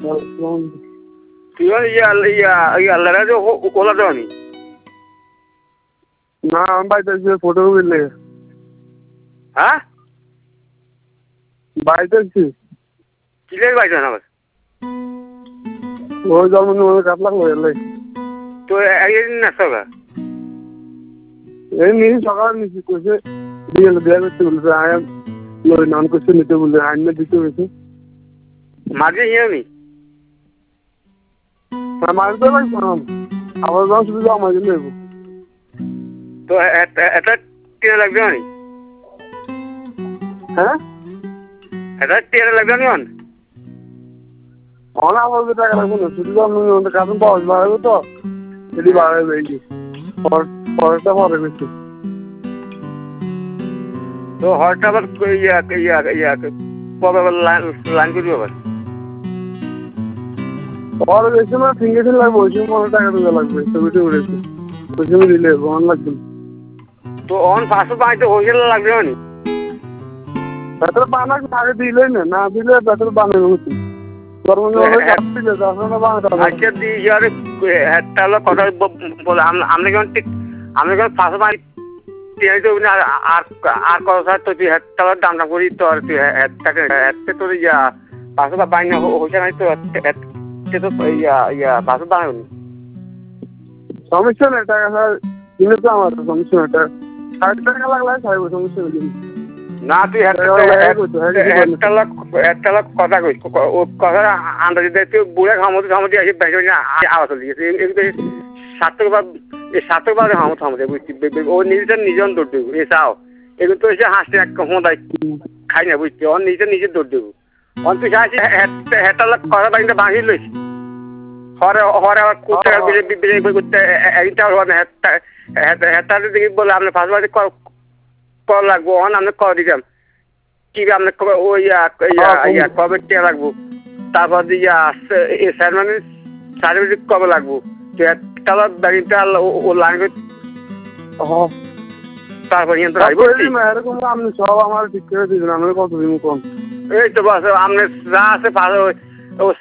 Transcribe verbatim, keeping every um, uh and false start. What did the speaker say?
তুই ইয়া ইয়া ইয়া লড়াই ওলা দেওয়ানি না আমি বাইতেছি ফটো বুঝলে হ্যাঁ বাইতেছি কিলের বাইতে না ওই জন্ম কাপ লাগলো এলে তো একদিন না সকা এই নিয়ে সকালে নিচ্ছি কইছে দিয়ে দেয়া করতে বলছে আয় লই নাম করছে নিতে বললে আইন দিতে হয়েছে মাঝে হিয়ামি মারতে পারলাম আবার যখন শুধু আমার জন্য নেবো তো এটা টিয়া লাগবে না হ্যাঁ এটা টিয়া লাগবে না অনা আমার টাকা লাগবে না শুধু আমি কারণ পাওয়া বাড়াবো তো যদি বাড়াবে এই পরেরটা পরে বেশি তো হরটা আবার ইয়া ইয়া ইয়া কবে আবার লাইন করবি আবার পরে বেশি না ফিঙ্গার লাগবে ওই সময় পনেরো টাকা দেওয়া লাগবে ছবিটা উঠেছে ওই সময় দিলে অন লাগবে তো অন পাঁচশো পাঁচশো হোলসেল লাগবে না বেতন বানা আগে দিলেই না না দিলে বেতন বানানো হচ্ছে আজকে দিয়েছি আরে একটা হলো কথা বলে আপনি কেমন ঠিক আপনি কেমন পাঁচশো পাঁচ আর আর কথা তো তুই একটা দামটা করি তো আর তুই একটা তোর ইয়া পাঁচশো বা বাইনা হয়েছে নাই তো তো ইয়া ইয়া পাঁচশো বানাবি সমস্যা নেই টাকা কিনে তো আমার সমস্যা নেই ষাট টাকা লাগলে খাইবো সমস্যা নেই না তুই একটা লোক কথা কইস কথা আন্দাজ দেয় তুই বুড়ে খামতি খামতি আসে ব্যাংকে আওয়াজ চলে গেছে সার্থক বা এই সার্থক বাদে খামত খামতি বুঝছি ও নিজের নিজের দৌড় দেবো এ চাও এগুলো তো এসে হাসতে এক হোঁদাই খাই না বুঝছি ওর নিজে নিজে দৌড় দেবো অন তুই চাইছি একটা লোক কথা বাড়িতে ভাঙি লইস হরে হরে আবার খুব টাকা বিজয় বই করতে একটা হেঁটা দেখি বলে আপনার ফার্স্ট বাড়ি কল লাগবো অন আপনি কল দিতাম কি আপনার কবে ওই ইয়া কবে টিয়া লাগবো তারপর ইয়া মানে সার্টিফিকেট কবে লাগবো একটা ব্যাগিংটা ও লাইন তারপর এরকম আপনি সব আমার ঠিক করে দিবেন আমি কত দিন কম এই তো বস আপনার যা আছে